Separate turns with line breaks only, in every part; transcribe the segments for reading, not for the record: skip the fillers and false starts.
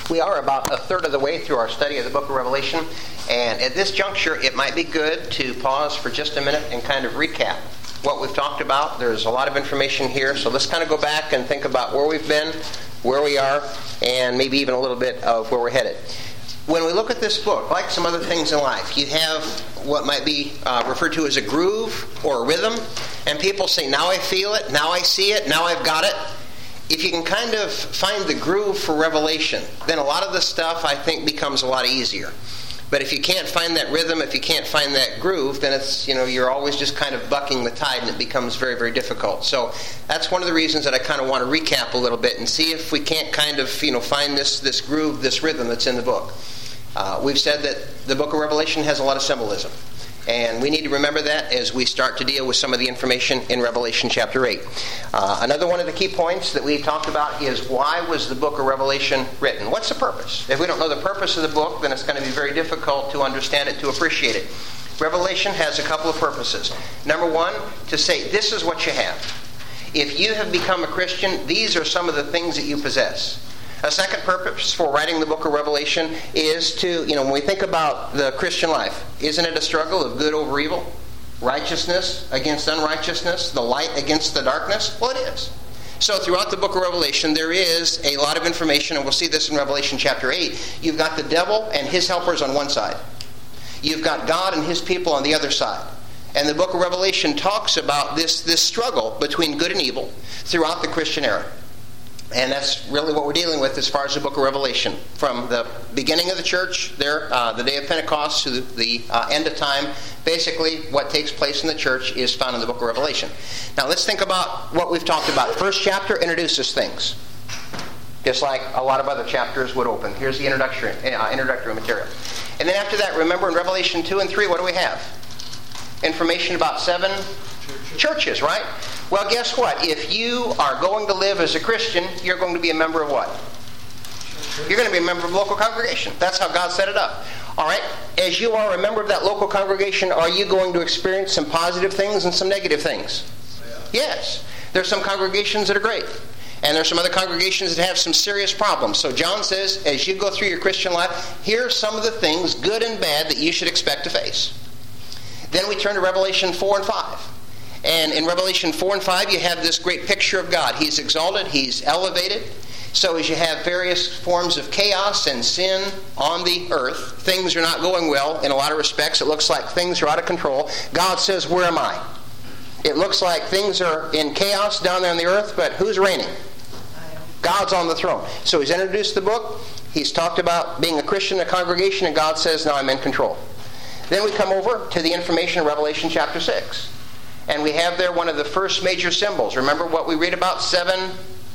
We are about a third of the way through our study of the book of Revelation, and at this juncture it might be good to pause for just a minute and kind of recap what we've talked about. There's a lot of information here, so let's kind of go back and think about where we've been, where we are, and maybe even a little bit of where we're headed. When we look at this book, like some other things in life, you have what might be referred to as a groove or a rhythm, and people say, now I feel it, now I see it, now I've got it. If you can kind of find the groove for Revelation, then a lot of the stuff, I think, becomes a lot easier. But if you can't find that rhythm, if you can't find that groove, then it's, you're always just kind of bucking the tide, and it becomes very, very difficult. So that's one of the reasons that I kind of want to recap a little bit and see if we can't kind of, find this groove, this rhythm that's in the book. We've said that the book of Revelation has a lot of symbolism. And we need to remember that as we start to deal with some of the information in Revelation chapter 8. Another one of the key points that we talked about is, why was the book of Revelation written? What's the purpose? If we don't know the purpose of the book, then it's going to be very difficult to understand it, to appreciate it. Revelation has a couple of purposes. Number one, to say, this is what you have. If you have become a Christian, these are some of the things that you possess. A second purpose for writing the book of Revelation is to, when we think about the Christian life, isn't it a struggle of good over evil? Righteousness against unrighteousness? The light against the darkness? Well, it is. So throughout the book of Revelation, there is a lot of information, and we'll see this in Revelation chapter 8. You've got the devil and his helpers on one side. You've got God and his people on the other side. And the book of Revelation talks about this struggle between good and evil throughout the Christian era. And that's really what we're dealing with as far as the book of Revelation. From the beginning of the church, the day of Pentecost, to the end of time, basically what takes place in the church is found in the book of Revelation. Now let's think about what we've talked about. First chapter introduces things, just like a lot of other chapters would open. Here's the introductory material. And then after that, remember in Revelation 2 and 3, what do we have? Information about 7 churches, right? Well, guess what? If you are going to live as a Christian, you're going to be a member of what? You're going to be a member of a local congregation. That's how God set it up. All right? As you are a member of that local congregation, are you going to experience some positive things and some negative things? Yes. There's some congregations that are great. And there's some other congregations that have some serious problems. So John says, as you go through your Christian life, here are some of the things, good and bad, that you should expect to face. Then we turn to Revelation 4 and 5. And in Revelation 4 and 5, you have this great picture of God. He's exalted. He's elevated. So as you have various forms of chaos and sin on the earth, things are not going well in a lot of respects. It looks like things are out of control. God says, where am I? It looks like things are in chaos down there on the earth, but who's reigning? God's on the throne. So he's introduced the book. He's talked about being a Christian, a congregation, and God says, now I'm in control. Then we come over to the information in Revelation chapter 6. And we have there one of the first major symbols. Remember what we read about? Seven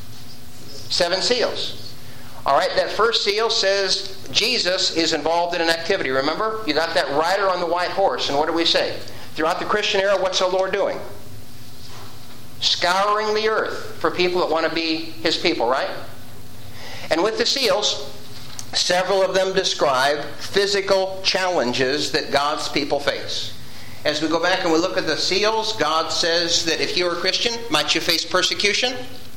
seals. All right, that first seal says Jesus is involved in an activity. Remember? You got that rider on the white horse. And what do we say? Throughout the Christian era, what's the Lord doing? Scouring the earth for people that want to be his people, right? And with the seals, several of them describe physical challenges that God's people face. As we go back and we look at the seals, God says that if you're a Christian, might you face persecution?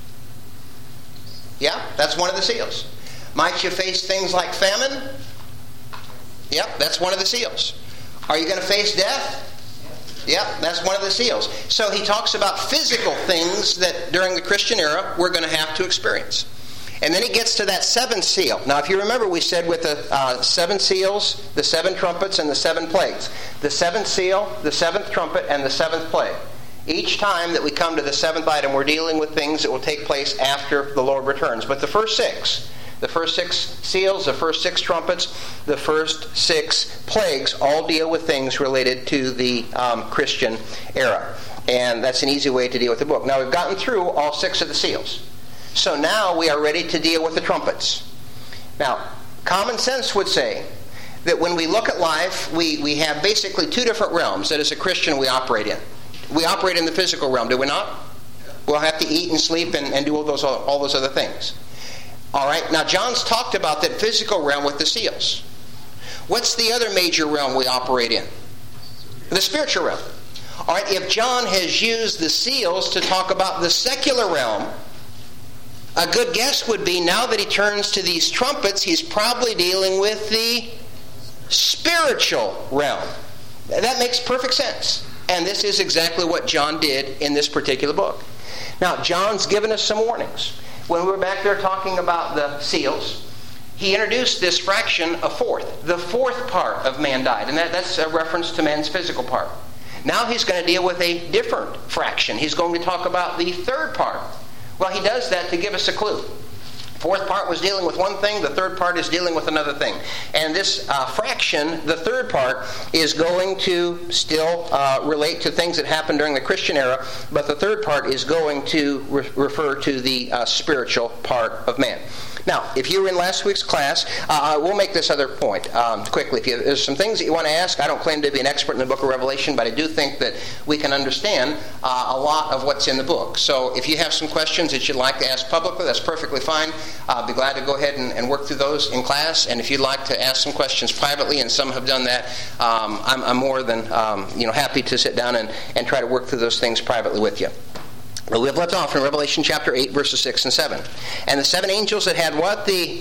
Yeah, that's one of the seals. Might you face things like famine? Yep, that's one of the seals. Are you going to face death? Yep, that's one of the seals. So he talks about physical things that during the Christian era we're going to have to experience. And then he gets to that 7th seal. Now, if you remember, we said with the 7 seals, the 7 trumpets, and the 7 plagues. The 7th seal, the 7th trumpet, and the 7th plague. Each time that we come to the 7th item, we're dealing with things that will take place after the Lord returns. But the first 6 seals, the first 6 trumpets, the first 6 plagues, all deal with things related to the Christian era. And that's an easy way to deal with the book. Now, we've gotten through all 6 of the seals. So now we are ready to deal with the trumpets. Now, common sense would say that when we look at life, we have basically 2 different realms that as a Christian we operate in. We operate in the physical realm, do we not? We'll have to eat and sleep and do all those other things. All right, now John's talked about that physical realm with the seals. What's the other major realm we operate in? The spiritual realm. All right, if John has used the seals to talk about the secular realm a good guess would be now that he turns to these trumpets, he's probably dealing with the spiritual realm. That makes perfect sense. And this is exactly what John did in this particular book. Now, John's given us some warnings. When we were back there talking about the seals, he introduced this fraction, a fourth. The fourth part of man died. And that's a reference to man's physical part. Now he's going to deal with a different fraction. He's going to talk about the third part. Well, he does that to give us a clue. Fourth part was dealing with one thing. The third part is dealing with another thing. And this fraction, the third part, is going to still relate to things that happened during the Christian era. But the third part is going to refer to the spiritual part of man. Now, if you were in last week's class, we'll make this other point quickly. If there's some things that you want to ask, I don't claim to be an expert in the book of Revelation, but I do think that we can understand a lot of what's in the book. So if you have some questions that you'd like to ask publicly, that's perfectly fine. I'll be glad to go ahead and work through those in class. And if you'd like to ask some questions privately, and some have done that, I'm more than happy to sit down and try to work through those things privately with you. Well, we have left off in Revelation chapter 8, verses 6 and 7. And the 7 angels that had what? The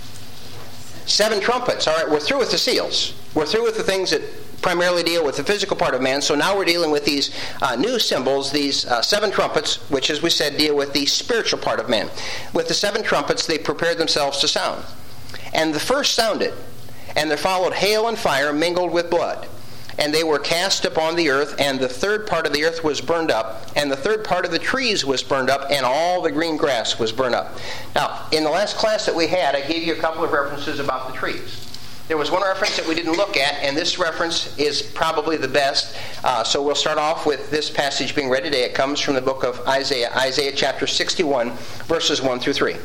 7 trumpets. All right, we're through with the seals. We're through with the things that primarily deal with the physical part of man. So now we're dealing with these new symbols, these 7 trumpets, which, as we said, deal with the spiritual part of man. With the 7 trumpets, they prepared themselves to sound. And the first sounded, and there followed hail and fire mingled with blood. And they were cast upon the earth, and the third part of the earth was burned up, and the third part of the trees was burned up, and all the green grass was burned up. Now, in the last class that we had, I gave you a couple of references about the trees. There was one reference that we didn't look at, and this reference is probably the best. So we'll start off with this passage being read today. It comes from the book of Isaiah, Isaiah chapter 61, verses 1 through 3.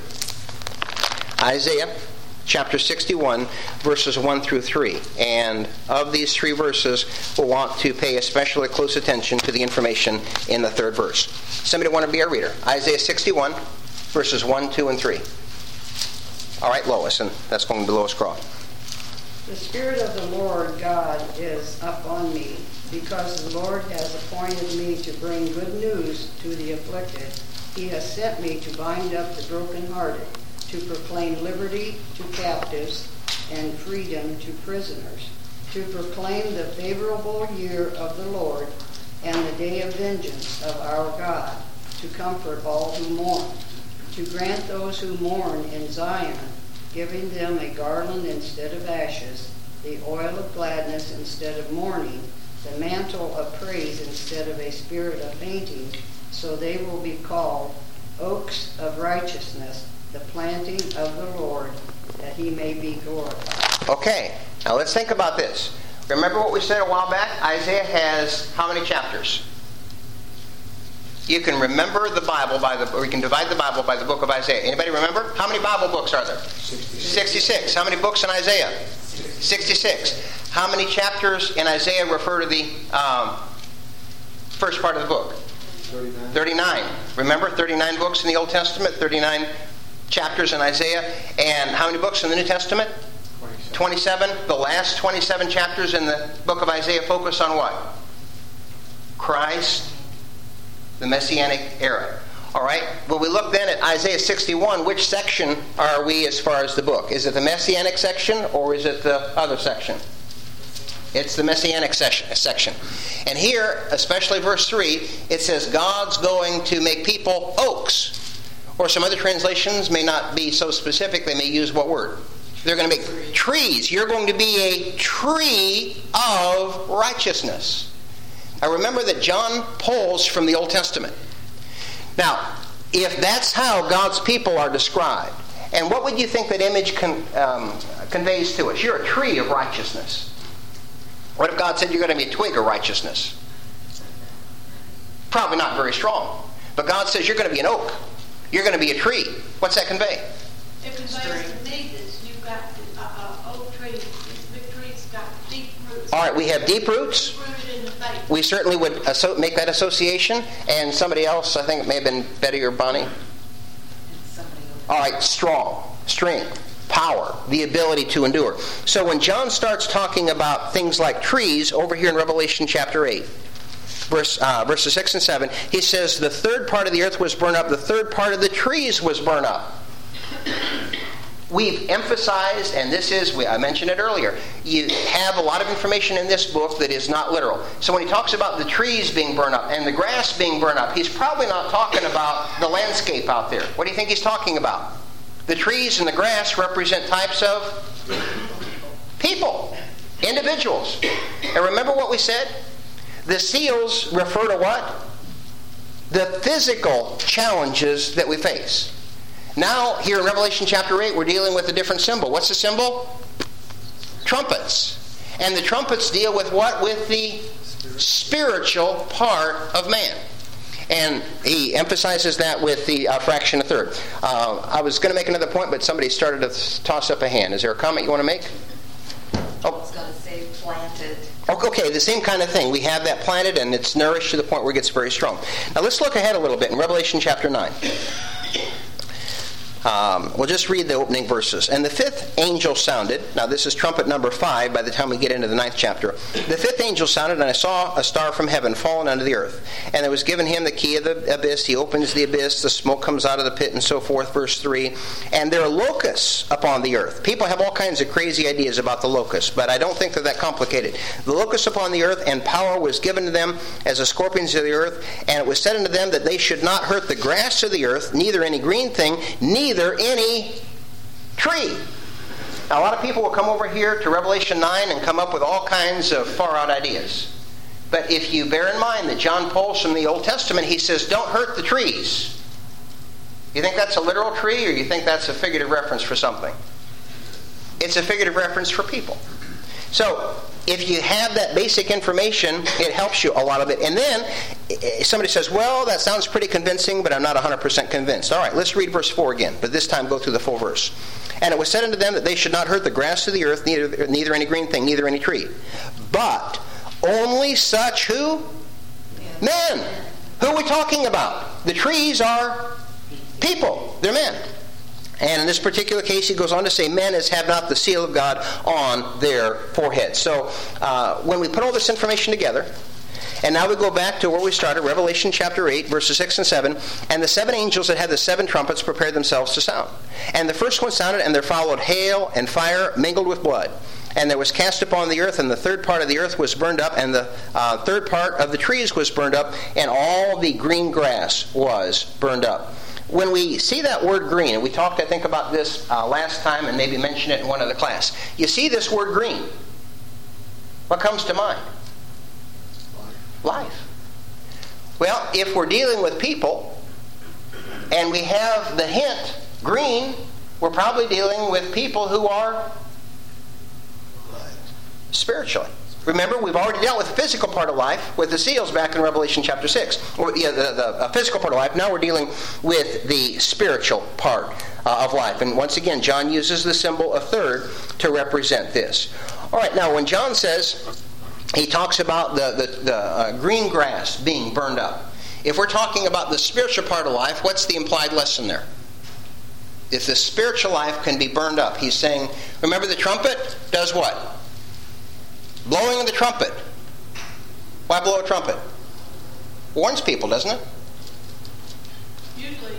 Isaiah chapter 61, verses 1 through 3. And of these 3 verses, we'll want to pay especially close attention to the information in the third verse. Somebody want to be our reader? Isaiah 61, verses 1, 2, and 3. All right, Lois, and that's going to be Lois Craw.
The Spirit of the Lord God is upon me, because the Lord has appointed me to bring good news to the afflicted. He has sent me to bind up the brokenhearted, to proclaim liberty to captives and freedom to prisoners, to proclaim the favorable year of the Lord and the day of vengeance of our God, to comfort all who mourn, to grant those who mourn in Zion, giving them a garland instead of ashes, the oil of gladness instead of mourning, the mantle of praise instead of a spirit of fainting, so they will be called oaks of righteousness, the planting of the Lord, that he may be glorified.
Okay, now let's think about this. Remember what we said a while back? Isaiah has how many chapters? You can remember the Bible or you can divide the Bible by the book of Isaiah. Anybody remember? How many Bible books are there? 66. How many books in Isaiah? 66. How many chapters in Isaiah refer to the first part of the book? 39. Remember, 39 books in the Old Testament, 39 chapters in Isaiah. And how many books in the New Testament? 27. The last 27 chapters in the book of Isaiah focus on what? Christ, the Messianic era. All right. Well, we look then at Isaiah 61. Which section are we as far as the book? Is it the Messianic section or is it the other section? It's the Messianic section. And here, especially verse 3, it says God's going to make people oaks. Or some other translations may not be so specific. They may use what word? They're going to make trees. You're going to be a tree of righteousness. Now remember that John pulls from the Old Testament. Now, if that's how God's people are described, and what would you think that image conveys to us? You're a tree of righteousness. What if God said you're going to be a twig of righteousness? Probably not very strong. But God says you're going to be an oak. You're going to be a tree. What's that convey?
It conveys to me that you've got oak trees. Big trees got deep roots.
All right, we have deep roots.
Rooted in the faith.
We certainly would make that association. And somebody else, I think it may have been Betty or Bonnie. All right, strong, strength, power, the ability to endure. So when John starts talking about things like trees over here in Revelation chapter 8, verses 6 and 7, he says the third part of the earth was burned up, the third part of the trees was burned up. We've emphasized, and I mentioned it earlier, you have a lot of information in this book that is not literal. So when he talks about the trees being burned up and the grass being burned up, he's probably not talking about the landscape out there. What do you think he's talking about? The trees and the grass represent types of people, individuals. And remember what we said? The seals refer to what? The physical challenges that we face. Now, here in Revelation chapter 8, we're dealing with a different symbol. What's the symbol? Trumpets. And the trumpets deal with what? With the spiritual part of man. And he emphasizes that with the fraction of third. I was going to make another point, but somebody started to toss up a hand. Is there a comment you want to make?
I was going to say planted.
Okay, the same kind of thing. We have that planted, and it's nourished to the point where it gets very strong. Now let's look ahead a little bit in Revelation chapter 9. We'll just read the opening verses. And the fifth angel sounded. Now this is trumpet number 5 by the time we get into the 9th chapter. The fifth angel sounded, and I saw a star from heaven fallen unto the earth. And it was given him the key of the abyss. He opens the abyss. The smoke comes out of the pit and so forth. Verse 3. And there are locusts upon the earth. People have all kinds of crazy ideas about the locusts, but I don't think they're that complicated. The locusts upon the earth, and power was given to them as the scorpions of the earth. And it was said unto them that they should not hurt the grass of the earth, neither any green thing, neither any tree. Now, a lot of people will come over here to Revelation 9 and come up with all kinds of far-out ideas. But if you bear in mind that John pulls from the Old Testament, he says, don't hurt the trees. You think that's a literal tree, or you think that's a figurative reference for something? It's a figurative reference for people. So, if you have that basic information, it helps you a lot of it. And then, somebody says, well, that sounds pretty convincing, but I'm not 100% convinced. All right, let's read verse 4 again, but this time go through the full verse. And it was said unto them that they should not hurt the grass of the earth, neither any green thing, neither any tree. But only such who? Men. Who are we talking about? The trees are people. They're men. And in this particular case, he goes on to say, men as have not the seal of God on their foreheads. So when we put all this information together, and now we go back to where we started, Revelation chapter 8, verses 6 and 7, and the 7 angels that had the 7 trumpets prepared themselves to sound. And the first one sounded, and there followed hail and fire mingled with blood. And there was cast upon the earth, and the third part of the earth was burned up, and the third part of the trees was burned up, and all the green grass was burned up. When we see that word green, and we talked, I think, about this last time and maybe mentioned it in one other class. You see this word green. What comes to mind? Life. Well, if we're dealing with people, and we have the hint, green, we're probably dealing with people who are spiritually. Remember, we've already dealt with the physical part of life with the seals back in Revelation chapter 6. The physical part of life. Now we're dealing with the spiritual part of life. And once again, John uses the symbol of third to represent this. All right, now when John says, he talks about the green grass being burned up. If we're talking about the spiritual part of life, what's the implied lesson there? If the spiritual life can be burned up, he's saying, remember the trumpet does what? Blowing of the trumpet. Why blow a trumpet? Warns people, doesn't it?
Usually,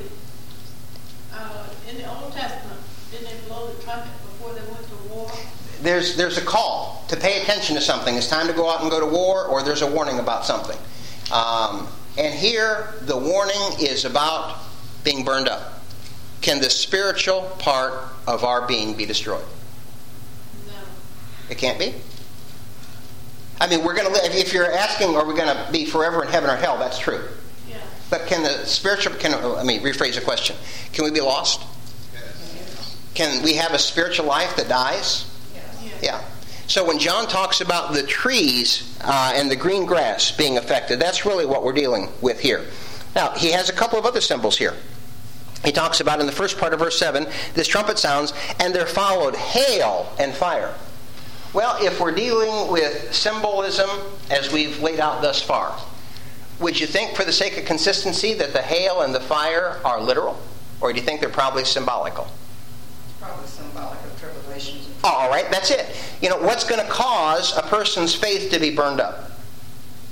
in the Old Testament, didn't they blow the trumpet before they went to war?
There's a call to pay attention to something. It's time to go out and go to war, or there's a warning about something. And here, the warning is about being burned up. Can the spiritual part of our being be destroyed?
No.
It can't be? I mean, we're going to live. If you're asking, are we going to be forever in heaven or hell? That's true.
Yeah.
But can the spiritual? Let me rephrase the question. Can we be lost?
Yes.
Can we have a spiritual life that dies?
Yes.
Yeah. So when John talks about the trees and the green grass being affected, that's really what we're dealing with here. Now, he has a couple of other symbols here. He talks about in the first part of verse 7, this trumpet sounds, and there followed hail and fire. Well, if we're dealing with symbolism as we've laid out thus far, would you think for the sake of consistency that the hail and the fire are literal? Or do you think they're probably symbolical?
Probably symbolic of tribulations.
Oh, all right, that's it. You know, what's going to cause a person's faith to be burned up?
Tribulation.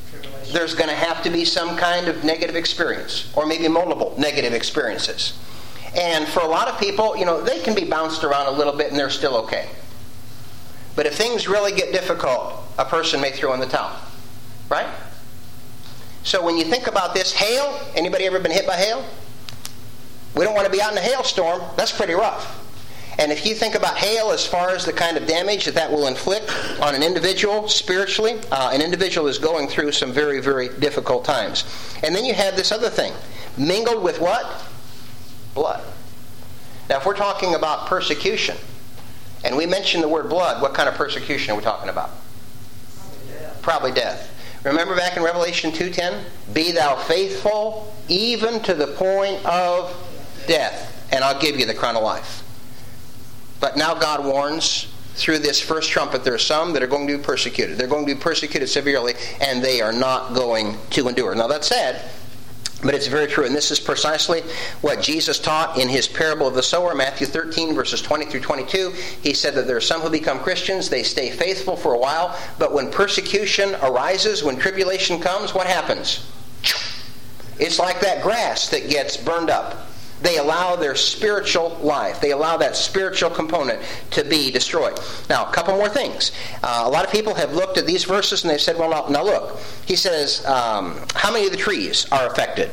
there's going to have to be some kind of negative experience, or maybe multiple negative experiences. And for a lot of people, they can be bounced around a little bit and they're still okay. But if things really get difficult, a person may throw in the towel. Right? So when you think about this, hail, anybody ever been hit by hail? We don't want to be out in a hailstorm. That's pretty rough. And if you think about hail as far as the kind of damage that will inflict on an individual spiritually, an individual is going through some very, very difficult times. And then you have this other thing. Mingled with what? Blood. Now, if we're talking about persecution, and we mention the word blood, what kind of persecution are we talking about? Probably death. Remember back in Revelation 2:10? Be thou faithful even to the point of death, and I'll give you the crown of life. But now God warns through this first trumpet, there are some that are going to be persecuted. They're going to be persecuted severely, and they are not going to endure. Now that's sad, but it's very true. And this is precisely what Jesus taught in his parable of the sower, Matthew 13, verses 20 through 22. He said that there are some who become Christians. They stay faithful for a while, but when persecution arises, when tribulation comes, what happens? It's like that grass that gets burned up. They allow their spiritual life, they allow that spiritual component to be destroyed. Now, a couple more things. A lot of people have looked at these verses and they've said, well, now look. He says, how many of the trees are affected?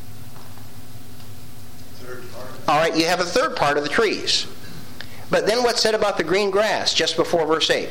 Third part.
All right, you have a third part of the trees. But then what's said about the green grass just before verse 8?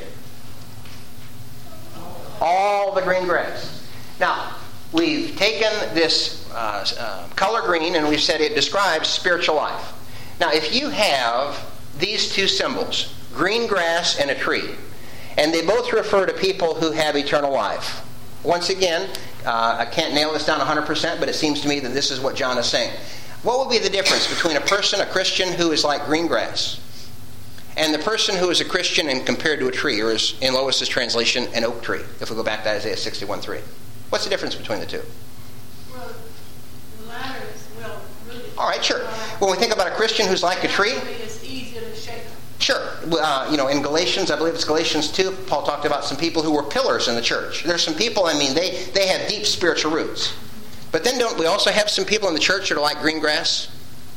All the green grass. Now, we've taken this color green and we've said it describes spiritual life. Now, if you have these two symbols, green grass and a tree, and they both refer to people who have eternal life. Once again, I can't nail this down 100%, but it seems to me that this is what John is saying. What would be the difference between a person, a Christian, who is like green grass, and the person who is a Christian and compared to a tree, or is, in Lois's translation, an oak tree, if we go back to Isaiah 61:3? What's the difference between the two?
Well, the latter is, really...
All right, sure. When we think about a Christian who's like a tree...
It's easier to shake.
Sure. In Galatians, I believe it's Galatians 2, Paul talked about some people who were pillars in the church. There's some people, they have deep spiritual roots. But then don't we also have some people in the church that are like green grass?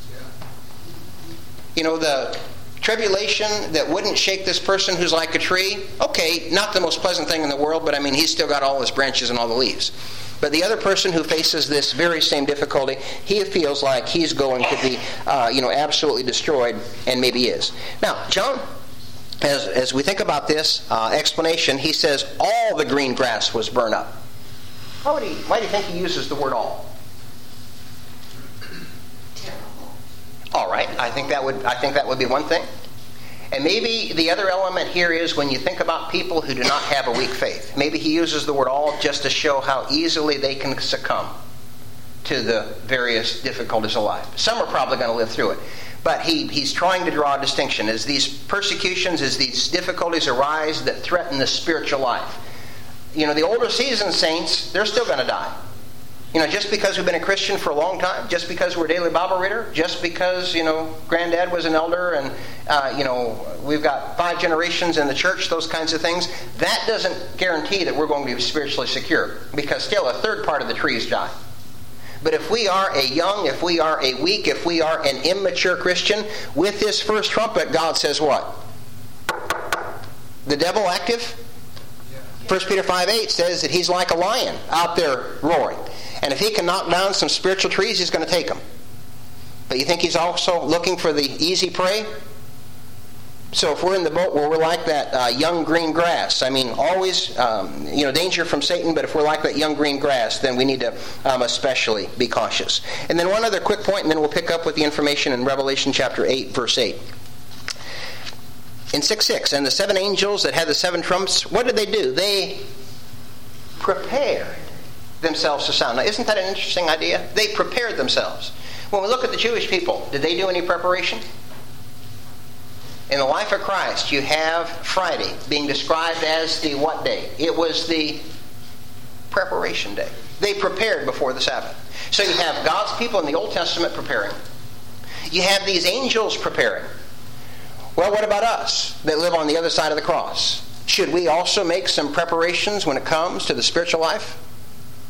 Yeah. The tribulation that wouldn't shake this person who's like a tree, okay, not the most pleasant thing in the world, but he's still got all his branches and all the leaves. But the other person who faces this very same difficulty, he feels like he's going to be, absolutely destroyed, and maybe is. Now, John, as we think about this explanation, he says all the green grass was burned up. Why do you think he uses the word all? All right, I think that would be one thing. And maybe the other element here is when you think about people who do not have a weak faith. Maybe he uses the word all just to show how easily they can succumb to the various difficulties of life. Some are probably going to live through it. But he's trying to draw a distinction. As these persecutions, as these difficulties arise that threaten the spiritual life. The older seasoned saints, they're still going to die. Just because we've been a Christian for a long time, just because we're a daily Bible reader, just because, Granddad was an elder and, we've got 5 generations in the church, those kinds of things, that doesn't guarantee that we're going to be spiritually secure, because still a third part of the trees die. But if we are a young, if we are a weak, if we are an immature Christian, with this first trumpet, God says what? The devil active? 1 Peter 5:8 says that he's like a lion out there roaring. And if he can knock down some spiritual trees, he's going to take them. But you think he's also looking for the easy prey? So if we're in the boat where we're like that young green grass, always, danger from Satan, but if we're like that young green grass, then we need to especially be cautious. And then one other quick point, and then we'll pick up with the information in Revelation chapter 8, verse 8. In 6:6, and the 7 angels that had the 7 trumps, what did they do? They prepared themselves to sound. Now, isn't that an interesting idea? They prepared themselves. When we look at the Jewish people, did they do any preparation? In the life of Christ, you have Friday being described as the what day? It was the preparation day. They prepared before the Sabbath. So you have God's people in the Old Testament preparing. You have these angels preparing. Well, what about us that live on the other side of the cross? Should we also make some preparations when it comes to the spiritual life?
Yeah.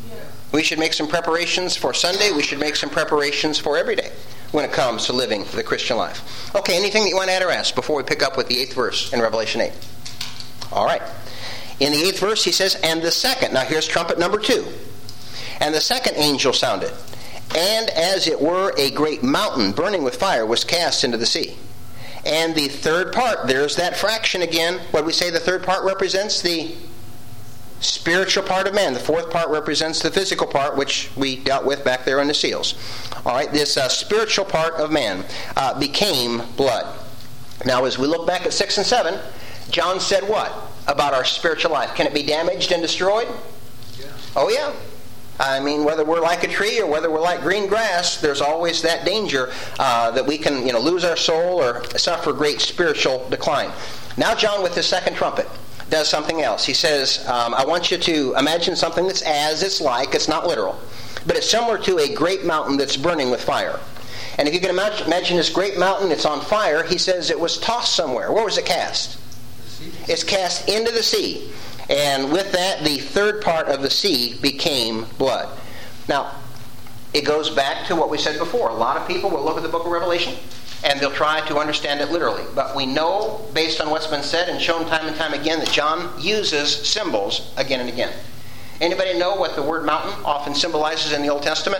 We should make some preparations for Sunday. We should make some preparations for every day when it comes to living the Christian life. Okay, anything that you want to add or ask before we pick up with the 8th verse in Revelation 8? All right. In the 8th verse, he says, and the second, now here's trumpet number 2. And the second angel sounded, and as it were a great mountain burning with fire was cast into the sea. And the third part, there's that fraction again. What do we say the third part represents? The spiritual part of man. The fourth part represents the physical part, which we dealt with back there in the seals. All right, this spiritual part of man became blood. Now, as we look back at 6 and 7, John said what about our spiritual life? Can it be damaged and destroyed? Yeah. Oh, yeah. I mean, whether we're like a tree or whether we're like green grass, there's always that danger that we can, lose our soul or suffer great spiritual decline. Now, John, with his second trumpet, does something else. He says, I want you to imagine something that's as it's like. It's not literal. But it's similar to a great mountain that's burning with fire. And if you can imagine this great mountain, it's on fire. He says it was tossed somewhere. Where was it cast? It's cast into the sea. And with that, the third part of the sea became blood. Now, it goes back to what we said before. A lot of people will look at the book of Revelation and they'll try to understand it literally. But we know, based on what's been said and shown time and time again, that John uses symbols again and again. Anybody know what the word mountain often symbolizes in the Old Testament?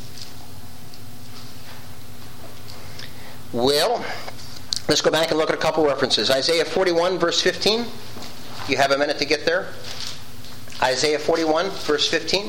Well, let's go back and look at a couple references. Isaiah 41, verse 15. You have a minute to get there. Isaiah 41, verse 15.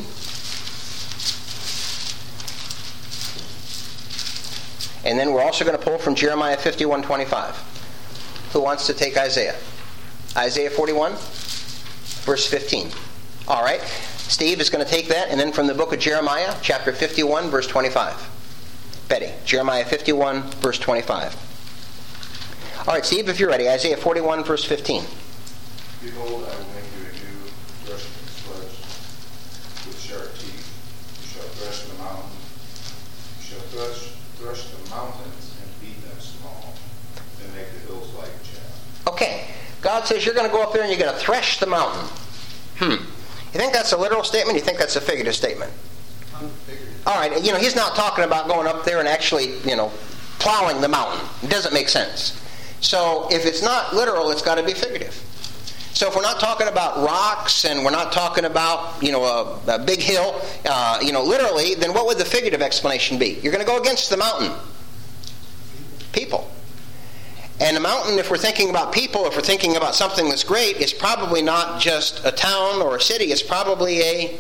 And then we're also going to pull from Jeremiah 51:25. Who wants to take Isaiah? Isaiah 41, verse 15. All right. Steve is going to take that, and then from the book of Jeremiah, chapter 51, verse 25. Betty, Jeremiah 51, verse 25. All right, Steve, if you're ready. Isaiah 41, verse 15.
Behold, I will make you a new threshing sledge with sharp teeth. You shall thresh the mountain. You shall thresh the mountains and beat them small, and make the hills like chaff.
Okay. God says you're going to go up there and you're going to thresh the mountain. You think that's a literal statement? You think that's a figurative statement? All right. He's not talking about going up there and actually, plowing the mountain. It doesn't make sense. So if it's not literal, it's got to be figurative. So if we're not talking about rocks and we're not talking about, a big hill, literally, then what would the figurative explanation be? You're going to go against the mountain. People. And a mountain, if we're thinking about people, if we're thinking about something that's great, is probably not just a town or a city. It's probably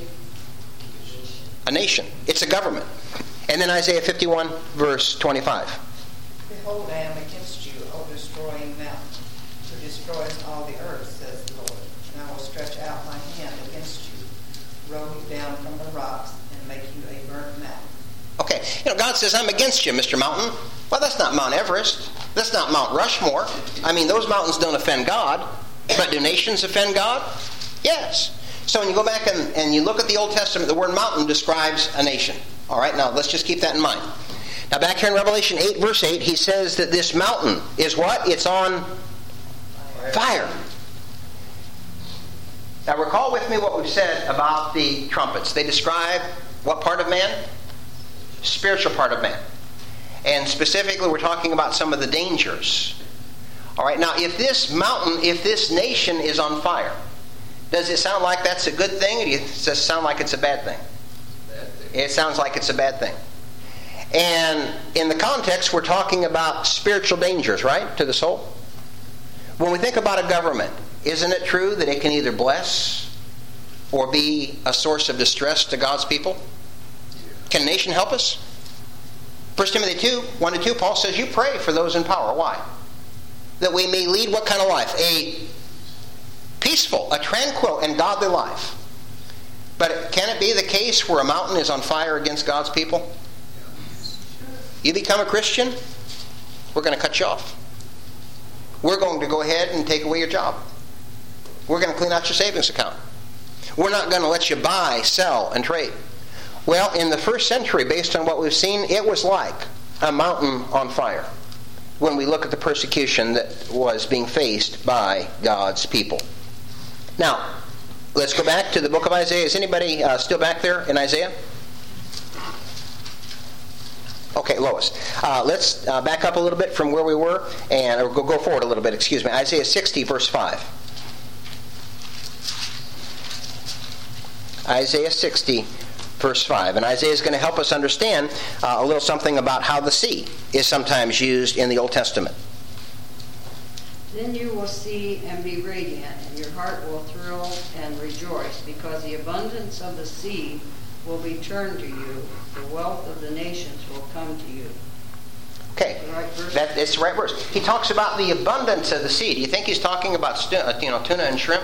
a nation. It's a government. And then Isaiah 51, verse 25.
Behold, I am against you, O destroying mountain, who destroys all the earth, says the Lord. And I will stretch out my hand against you, roll you down from the rocks, and make you a burnt mountain.
Okay, God says, I'm against you, Mr. Mountain. Well, that's not Mount Everest. That's not Mount Rushmore. I mean, those mountains don't offend God. But do nations offend God? Yes. So when you go back and you look at the Old Testament, the word mountain describes a nation. All right, now let's just keep that in mind. Now back here in Revelation 8, verse 8, he says that this mountain is what? It's on fire. Now recall with me what we've said about the trumpets. They describe what part of man? Spiritual part of man. And specifically, we're talking about some of the dangers. All right, now if this mountain, if this nation is on fire, does it sound like that's a good thing, or does it sound like it's a bad thing? It sounds like it's a bad thing. And in the context, we're talking about spiritual dangers, right, to the soul? When we think about a government, isn't it true that it can either bless or be a source of distress to God's people? Can a nation help us? 1 Timothy 2, 1-2, Paul says, you pray for those in power. Why? That we may lead what kind of life? A peaceful, a tranquil, and godly life. But can it be the case where a mountain is on fire against God's people? You become a Christian, we're going to cut you off. We're going to go ahead and take away your job. We're going to clean out your savings account. We're not going to let you buy, sell, and trade. Well, in the first century, based on what we've seen, it was like a mountain on fire when we look at the persecution that was being faced by God's people. Now, let's go back to the book of Isaiah. Is anybody still back there in Isaiah? Okay, Lois. Let's back up a little bit from where we were, or go forward a little bit, excuse me. Isaiah 60, verse 5. Isaiah 60, verse 5. And Isaiah is going to help us understand a little something about how the sea is sometimes used in the Old Testament.
Then you will see and be radiant, and your heart will thrill and rejoice, because the abundance of the sea will be turned to you. The wealth of the nations will come to you.
Okay, it's the right verse. He talks about the abundance of the sea. Do you think he's talking about tuna and shrimp?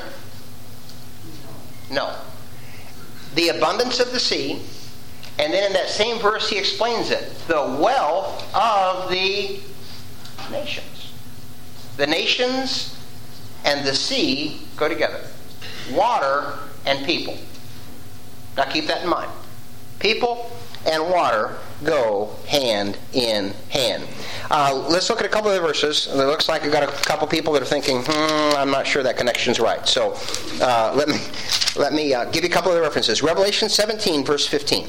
No. The abundance of the sea, and then in that same verse he explains it. The wealth of the nations. The nations and the sea go together. Water and people. Now keep that in mind. People and water go hand in hand. Let's look at a couple of verses. It looks like I've got a couple people that are thinking, I'm not sure that connection's right. So let me give you a couple of references. Revelation 17, verse 15.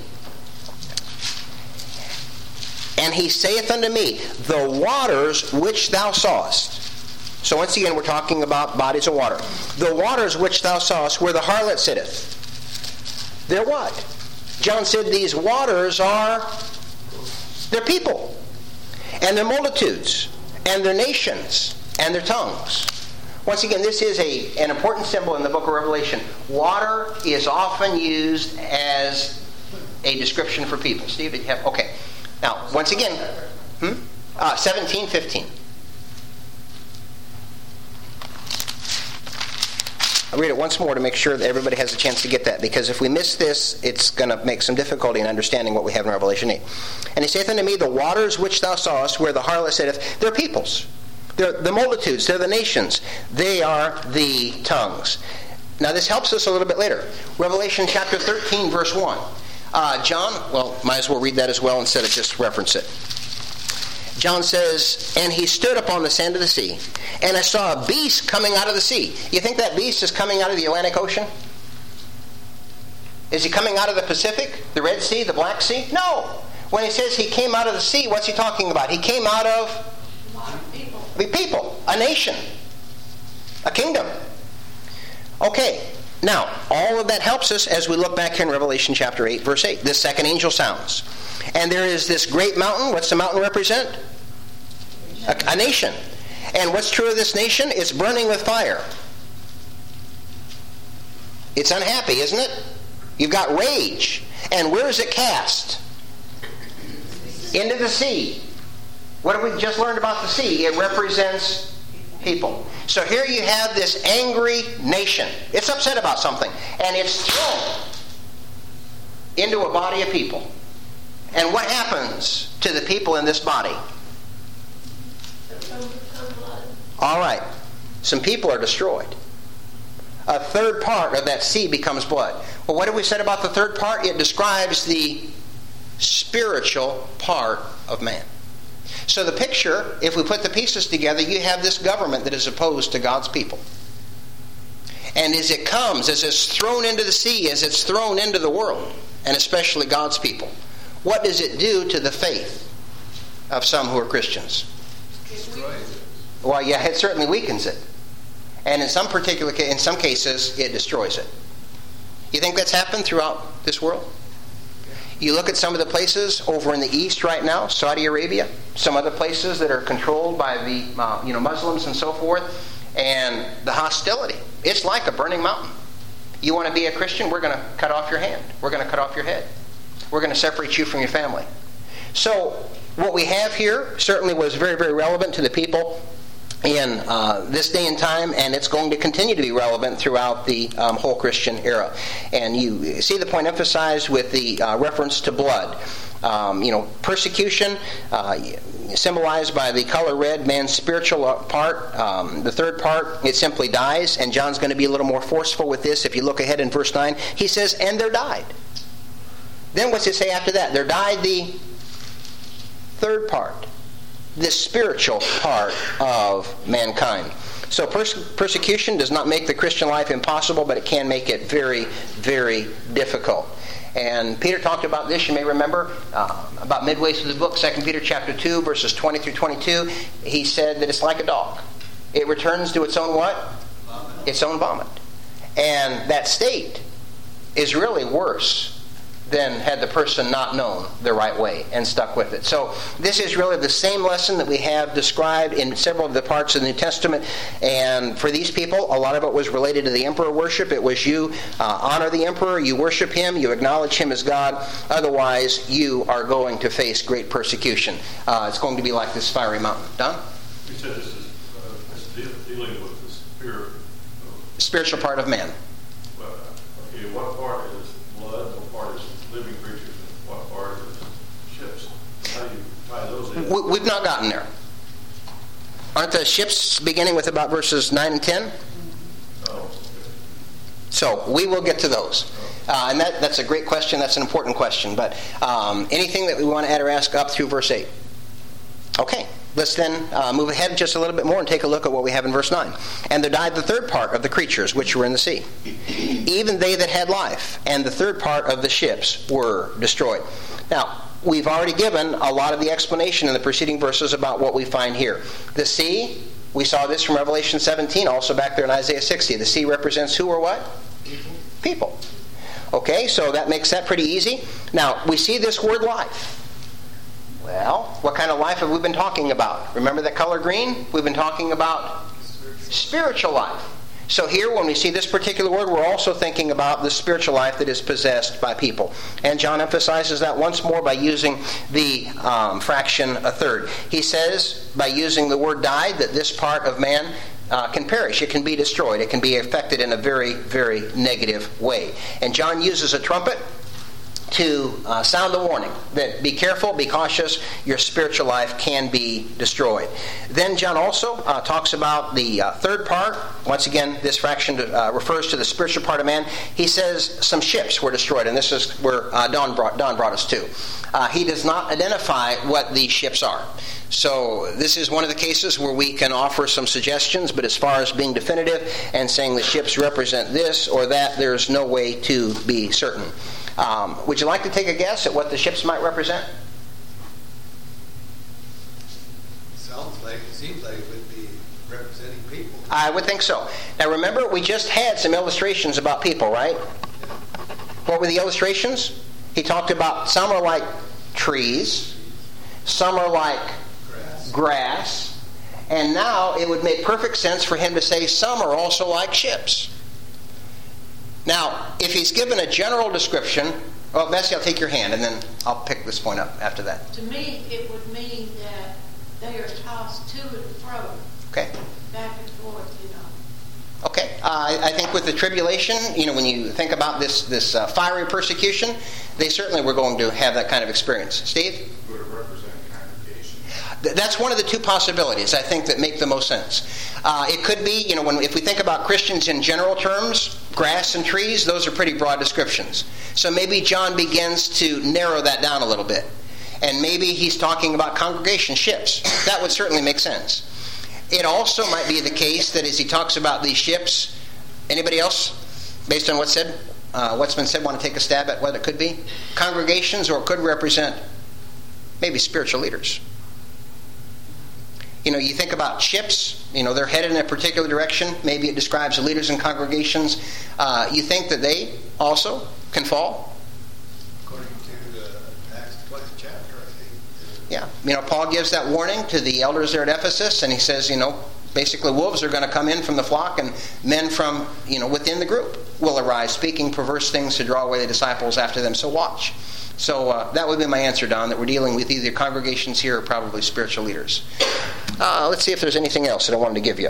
And he saith unto me, the waters which thou sawest. So once again, we're talking about bodies of water. The waters which thou sawest, where the harlot sitteth. They're what? John said these waters are their people, and their multitudes, and their nations, and their tongues. Once again, this is an important symbol in the book of Revelation. Water is often used as a description for people. Steve, did you have? Okay. Now, once again, 17:15. I'll read it once more to make sure that everybody has a chance to get that, because if we miss this, it's going to make some difficulty in understanding what we have in Revelation 8. And he saith unto me, the waters which thou sawest, where the harlot sitteth, they're peoples. They're the multitudes. They're the nations. They are the tongues. Now this helps us a little bit later. Revelation chapter 13, verse 1. John, might as well read that as well instead of just reference it. John says, and he stood upon the sand of the sea, and I saw a beast coming out of the sea. You think that beast is coming out of the Atlantic Ocean? Is he coming out of the Pacific, the Red Sea, the Black Sea? No. When he says he came out of the sea, what's he talking about? He came out of people, a nation, a kingdom. Okay, now, all of that helps us as we look back here in Revelation chapter 8, verse 8. This second angel sounds. And there is this great mountain. What's the mountain represent? A nation. And what's true of this nation? It's burning with fire. It's unhappy, isn't it? You've got rage. And where is it cast? Into the sea. What have we just learned about the sea? It represents people. So here you have this angry nation. It's upset about something. And it's thrown into a body of people. And what happens to the people in this body? All right. Some people are destroyed. A third part of that sea becomes blood. Well, what have we said about the third part? It describes the spiritual part of man. So the picture, if we put the pieces together, you have this government that is opposed to God's people. And as it comes, as it's thrown into the sea, as it's thrown into the world, and especially God's people, what does it do to the faith of some who are Christians? Well, yeah, it certainly weakens it. And in some cases, it destroys it. You think that's happened throughout this world? You look at some of the places over in the east right now, Saudi Arabia, some other places that are controlled by the Muslims and so forth, and the hostility. It's like a burning mountain. You want to be a Christian? We're going to cut off your hand. We're going to cut off your head. We're going to separate you from your family. So what we have here certainly was very, very relevant to the people in this day and time, and it's going to continue to be relevant throughout the whole Christian era. And you see the point emphasized with the reference to blood. Persecution, symbolized by the color red, man's spiritual part. The third part, it simply dies, and John's going to be a little more forceful with this. If you look ahead in verse 9, he says, and there died. Then what's it say after that? There died the third part, the spiritual part of mankind. So persecution does not make the Christian life impossible, but it can make it very, very difficult. And Peter talked about this, you may remember, about midway through the book, 2 Peter chapter 2, verses 20 through 22. He said that it's like a dog. It returns to its own what? Vomit. Its own vomit. And that state is really worse than had the person not known the right way and stuck with it. So this is really the same lesson that we have described in several of the parts of the New Testament. And for these people, a lot of it was related to the emperor worship. It was you honor the emperor, you worship him, you acknowledge him as God. Otherwise, you are going to face great persecution. It's going to be like this fiery mountain. Don?
You said this is dealing with the
spiritual part of man.
Well, okay, what part is blood, what part is living creatures, and what part is ships? How do you tie those in?
We've not gotten there. Aren't the ships beginning with about verses 9 and 10?
Oh, okay.
So we will get to those. And that's a great question. That's an important question. But anything that we want to add or ask up through verse 8? Okay. Let's then move ahead just a little bit more and take a look at what we have in verse 9. And there died the third part of the creatures which were in the sea, even they that had life, and the third part of the ships were destroyed. Now, we've already given a lot of the explanation in the preceding verses about what we find here. The sea, we saw this from Revelation 17, also back there in Isaiah 60. The sea represents who or what? People. Okay, so that makes that pretty easy. Now, we see this word life. Well, what kind of life have we been talking about? Remember that color green? We've been talking about spiritual life. So here, when we see this particular word, we're also thinking about the spiritual life that is possessed by people. And John emphasizes that once more by using the fraction a third. He says, by using the word died, that this part of man can perish. It can be destroyed. It can be affected in a very, very negative way. And John uses a trumpet to sound the warning that be careful, be cautious, your spiritual life can be destroyed. Then John also talks about the third part. Once again, this fraction refers to the spiritual part of man. He says some ships were destroyed, and this is where Don brought us to. He does not identify what these ships are. So this is one of the cases where we can offer some suggestions, but as far as being definitive and saying the ships represent this or that, there's no way to be certain. Would you like to take a guess at what the ships might represent?
Seems like it would be representing people.
I would think so. Now remember, we just had some illustrations about people, right? What were the illustrations? He talked about some are like trees, some are like grass, and now it would make perfect sense for him to say some are also like ships. Now, if he's given a general description, well, Bessie, I'll take your hand, and then I'll pick this point up after that.
To me, it would mean that they are tossed to and fro.
Okay.
Back and forth, you know.
Okay. I think with the tribulation, when you think about this fiery persecution, they certainly were going to have that kind of experience. Steve?
Would it represent congregation?
That's one of the two possibilities, I think, that make the most sense. It could be, if we think about Christians in general terms, grass and trees, those are pretty broad descriptions. So maybe John begins to narrow that down a little bit. And maybe he's talking about congregation ships. That would certainly make sense. It also might be the case that as he talks about these ships, anybody else, based on what's been said, want to take a stab at what it could be? Congregations, or it could represent maybe spiritual leaders. You think about ships, they're headed in a particular direction. Maybe it describes the leaders in congregations. You think that they also can fall?
According to Acts 20th chapter, I think.
Yeah. Paul gives that warning to the elders there at Ephesus, and he says, basically wolves are going to come in from the flock, and men from, within the group will arise, speaking perverse things to draw away the disciples after them. So watch. So that would be my answer, Don, that we're dealing with either congregations here or probably spiritual leaders. Let's see if there's anything else that I wanted to give you.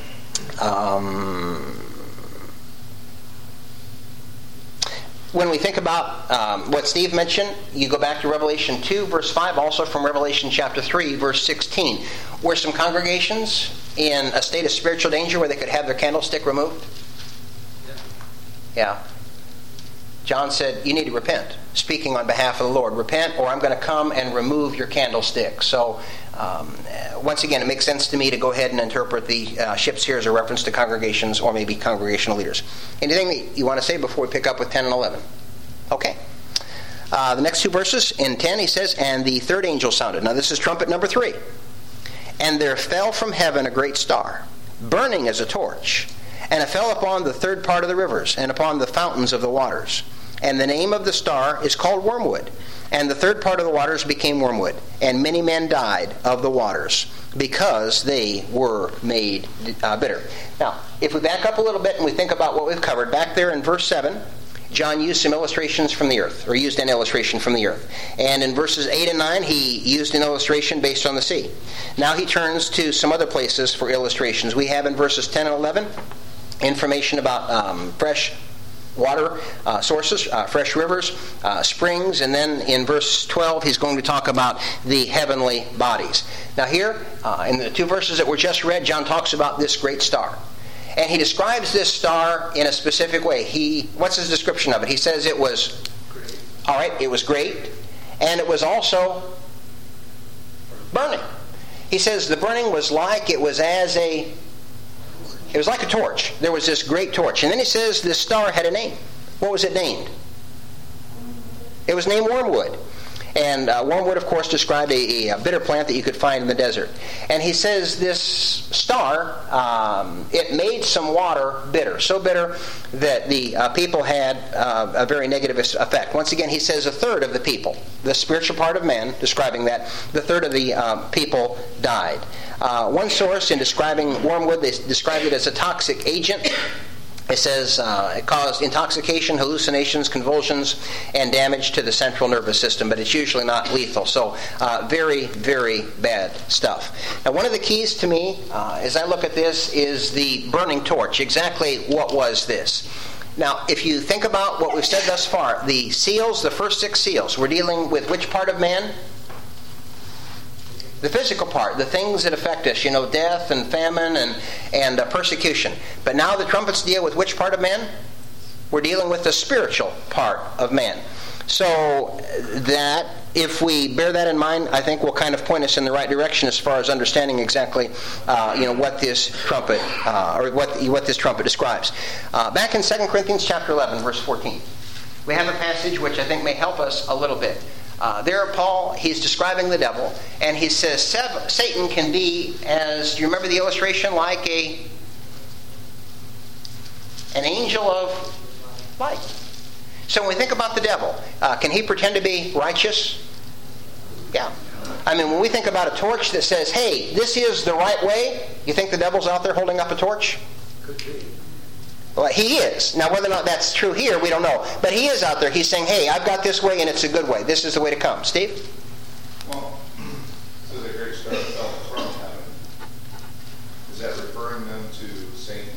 When we think about what Steve mentioned, you go back to Revelation 2, verse 5, also from Revelation chapter 3, verse 16. Were some congregations in a state of spiritual danger where they could have their candlestick removed? Yeah. John said, you need to repent, speaking on behalf of the Lord. Repent, or I'm going to come and remove your candlestick. So, once again, it makes sense to me to go ahead and interpret the ships here as a reference to congregations or maybe congregational leaders. Anything that you want to say before we pick up with 10 and 11? Okay. The next two verses, in 10, he says, and the third angel sounded. Now, this is trumpet number 3. And there fell from heaven a great star, burning as a torch, and it fell upon the third part of the rivers, and upon the fountains of the waters. And the name of the star is called Wormwood. And the third part of the waters became wormwood. And many men died of the waters, because they were made bitter. Now, if we back up a little bit and we think about what we've covered, back there in verse 7, John used some illustrations from the earth, or used an illustration from the earth. And in verses 8 and 9, he used an illustration based on the sea. Now he turns to some other places for illustrations. We have in verses 10 and 11 information about fresh water sources, fresh rivers, springs, and then in verse 12 he's going to talk about the heavenly bodies. Now here, in the two verses that were just read, John talks about this great star. And he describes this star in a specific way. What's his description of it? He says it was great. All right, it was great, and it was also burning. He says the burning was like it was like a torch. There was this great torch. And then he says this star had a name. What was it named? It was named Wormwood. And wormwood, of course, described a bitter plant that you could find in the desert. And he says this star, it made some water bitter. So bitter that the people had a very negative effect. Once again, he says a third of the people, the spiritual part of man, describing that, the third of the people died. One source in describing wormwood, they described it as a toxic agent. It says it caused intoxication, hallucinations, convulsions, and damage to the central nervous system, but it's usually not lethal. So very, very bad stuff. Now, one of the keys to me, as I look at this, is the burning torch. Exactly what was this? Now, if you think about what we've said thus far, the seals, the first 6 seals, we're dealing with which part of man? The physical part, the things that affect us, death and famine and persecution. But now the trumpets deal with which part of man? We're dealing with the spiritual part of man. So that, if we bear that in mind, I think will kind of point us in the right direction as far as understanding exactly, what this trumpet or what this trumpet describes. Back in 2 Corinthians chapter 11, verse 14, we have a passage which I think may help us a little bit. There, Paul, he's describing the devil, and he says Satan can be, as, do you remember the illustration, like an angel of light. So when we think about the devil, can he pretend to be righteous? Yeah. I mean, when we think about a torch that says, hey, this is the right way, you think the devil's out there holding up a torch?
Could be.
Well, he is. Now, whether or not that's true here, we don't know. But he is out there. He's saying, hey, I've got this way, and it's a good way. This is the way to come. Steve?
Well, so the great star fell from heaven. Is that referring them to Satan?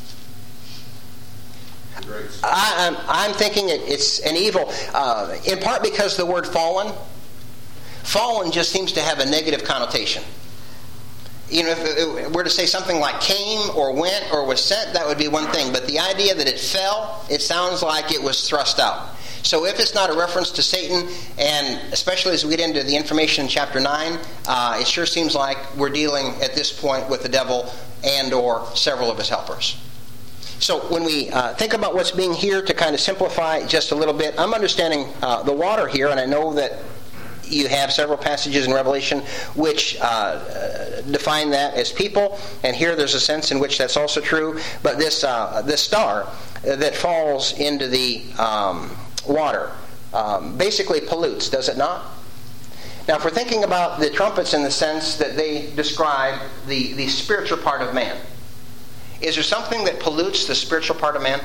The great star?
I'm thinking it's an evil, in part because the word fallen just seems to have a negative connotation. If it were to say something like came or went or was sent, that would be one thing. But the idea that it fell, it sounds like it was thrust out. So if it's not a reference to Satan, and especially as we get into the information in chapter 9, it sure seems like we're dealing at this point with the devil and or several of his helpers. So when we think about what's being here, to kind of simplify just a little bit, I'm understanding the water here, and I know that you have several passages in Revelation which define that as people, and here there's a sense in which that's also true. But this star that falls into the water basically pollutes, does it not? Now, if we're thinking about the trumpets in the sense that they describe the spiritual part of man, is there something that pollutes the spiritual part of man?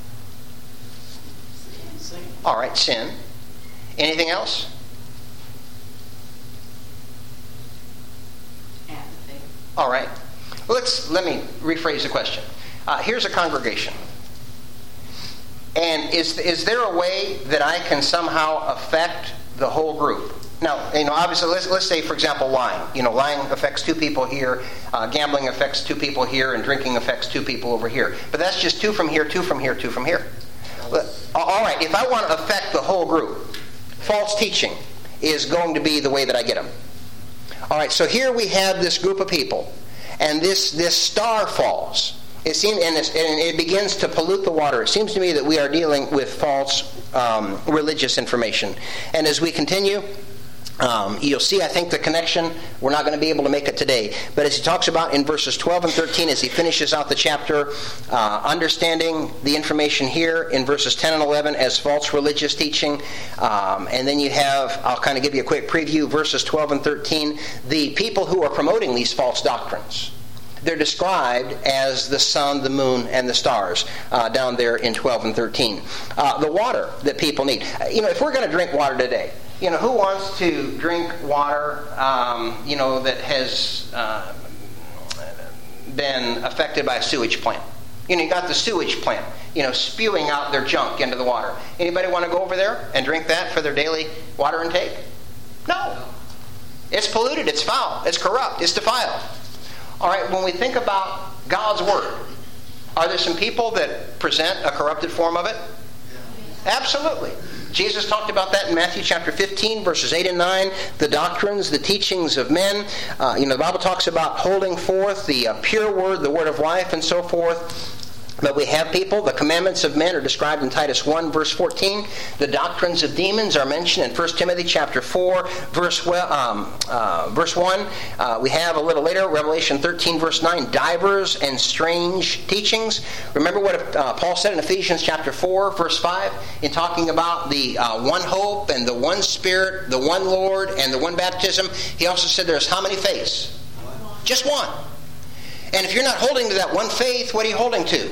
Sin.
All right, sin. Anything else? All right. Well, let me rephrase the question. Here's a congregation. And is there a way that I can somehow affect the whole group? Now, obviously, let's say, for example, lying. Lying affects 2 people here, gambling affects 2 people here, and drinking affects 2 people over here. But that's just 2 from here, 2 from here, 2 from here. all right, if I want to affect the whole group, false teaching is going to be the way that I get them. All right, so here we have this group of people, and this star falls. It seems, and it begins to pollute the water. It seems to me that we are dealing with false religious information. And as we continue, you'll see, I think, the connection. We're not going to be able to make it today. But as he talks about in verses 12 and 13, as he finishes out the chapter, understanding the information here in verses 10 and 11 as false religious teaching. And then you have, I'll kind of give you a quick preview, verses 12 and 13, the people who are promoting these false doctrines. They're described as the sun, the moon, and the stars down there in 12 and 13. The water that people need. If we're going to drink water today, who wants to drink water, that has been affected by a sewage plant? You got the sewage plant, spewing out their junk into the water. Anybody want to go over there and drink that for their daily water intake? No. It's polluted, it's foul, it's corrupt, it's defiled. All right, when we think about God's Word, are there some people that present a corrupted form of it? Yeah. Absolutely. Jesus talked about that in Matthew chapter 15, verses 8 and 9, the doctrines, the teachings of men. The Bible talks about holding forth the pure word, the word of life, and so forth. But we have people, the commandments of men are described in Titus 1, verse 14. The doctrines of demons are mentioned in 1 Timothy chapter 4, verse 1. We have a little later, Revelation 13, verse 9, divers and strange teachings. Remember what Paul said in Ephesians chapter 4, verse 5, in talking about the one hope and the one Spirit, the one Lord, and the one baptism. He also said there's how many faiths? Just one. And if you're not holding to that one faith, what are you holding to?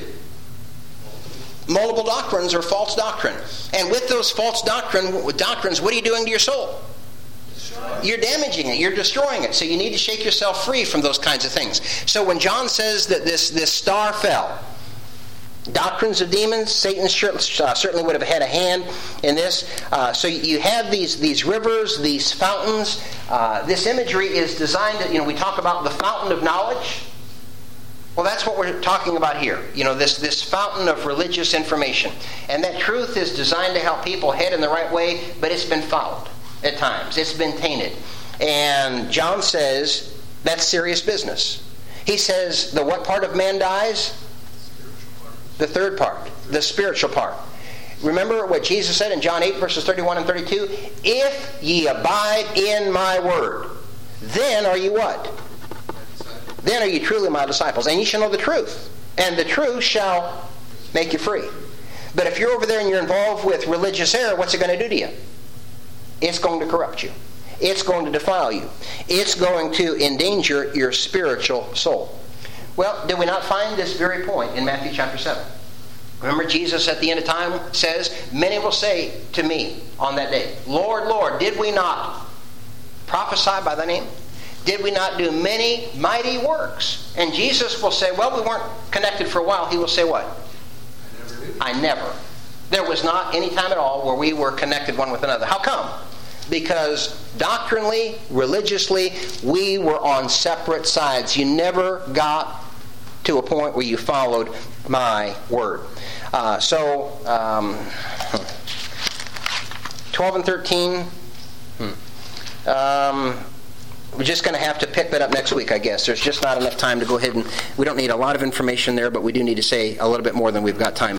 Multiple doctrines or false doctrine. And with those false doctrines, what are you doing to your soul? You're damaging it. You're destroying it. So you need to shake yourself free from those kinds of things. So when John says that this star fell, doctrines of demons, Satan certainly would have had a hand in this. So you have these rivers, these fountains. This imagery is designed to, we talk about the fountain of knowledge. Well, that's what we're talking about here. This fountain of religious information. And that truth is designed to help people head in the right way, but it's been fouled at times. It's been tainted. And John says that's serious business. He says the what part of man dies? The third part, the spiritual part. Remember what Jesus said in John 8, verses 31 and 32? If ye abide in my word, then are you what? Then are you truly my disciples, and ye shall know the truth, and the truth shall make you free. But if you're over there and you're involved with religious error, what's it going to do to you? It's going to corrupt you. It's going to defile you. It's going to endanger your spiritual soul. Well, did we not find this very point in Matthew chapter 7? Remember, Jesus at the end of time says, many will say to me on that day, Lord, Lord, did we not prophesy by thy name? Did we not do many mighty works? And Jesus will say, well, we weren't connected for a while. He will say what? I never. There was not any time at all where we were connected one with another. How come? Because doctrinally, religiously, we were on separate sides. You never got to a point where you followed my word. 12 and 13. We're just going to have to pick that up next week, I guess. There's just not enough time to go ahead and... We don't need a lot of information there, but we do need to say a little bit more than we've got time